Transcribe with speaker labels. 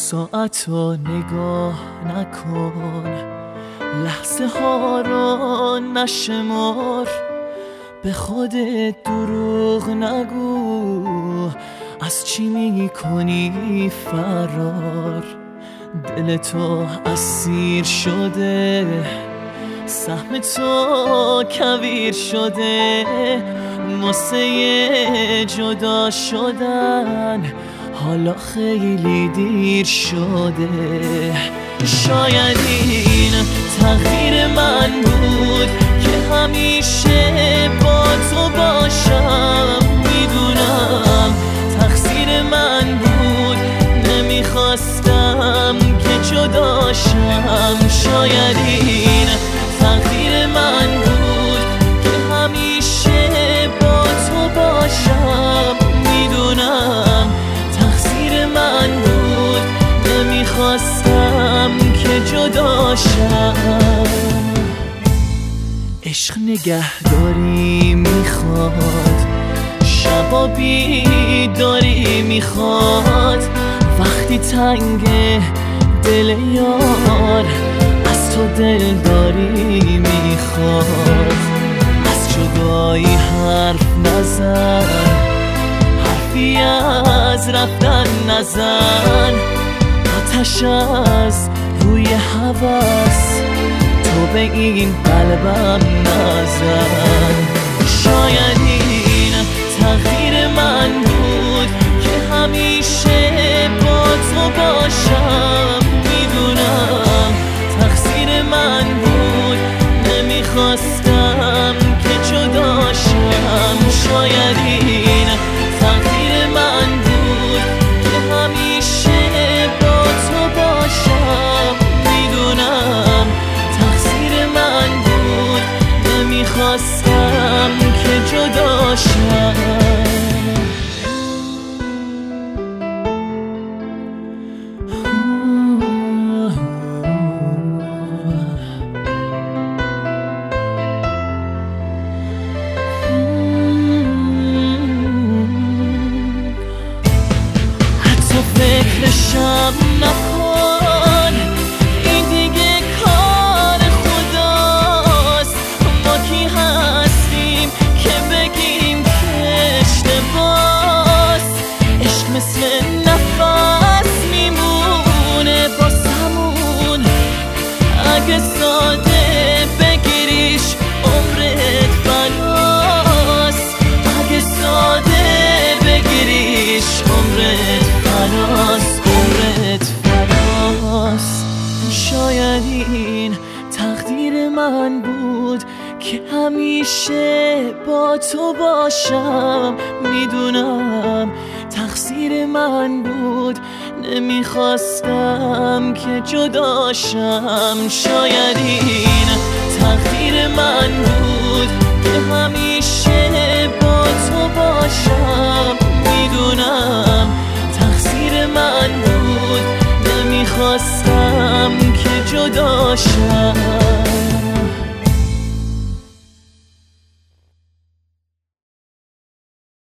Speaker 1: ساعتو نگاه نکن، لحظه ها رو نشمار، به خودت دروغ نگو، از چی میکنی فرار؟ دل تو اسیر شده، سهم تو کویر شده، واسه جدا شدن حالا خیلی دیر شده. شاید این تقدیر من بود که همیشه با تو باشم، میدونم تقصیر من بود، نمیخواستم که جداشم. شاید این تقدیر من بود که همیشه با تو باشم، میدونم تقصیر من بود، نمیخواستم که جداشم. عشق نگهداری میخواد، شبا بیداری میخواد، وقتی تنگ دل یار از تو دلداری میخواد. از جدایی حرف نزن، حرفی از رفتن نزن، آتش از روی هوس تو به این قلبم نزن. شاید این تقدیر من بود که همیشه با تو باشم، میدونم تقصیر من بود، نمیخواستم که جداشم. شاید این تقدیر من بود که همیشه با تو باشم، میدونم تقصیر من بود، نمیخواستم که جداشم. فکرشم نکن، این دیگه کار خداست. ما کی هستیم که بگیم که اشتباست؟ عشق مثل نفس میمونه باسمون، اگه ساده بگیریش عمرت فناست، اگه ساده بگیریش عمرت فناست، عمرت فناست. شاید این تقدیر من بود که همیشه با تو باشم، میدونم تقصیر من بود، نمیخواستم که جداشم. شاید این تقدیر من بود که همیشه با تو باشم، میدونم تقصیر من بود، نمیخواستم که جداشم.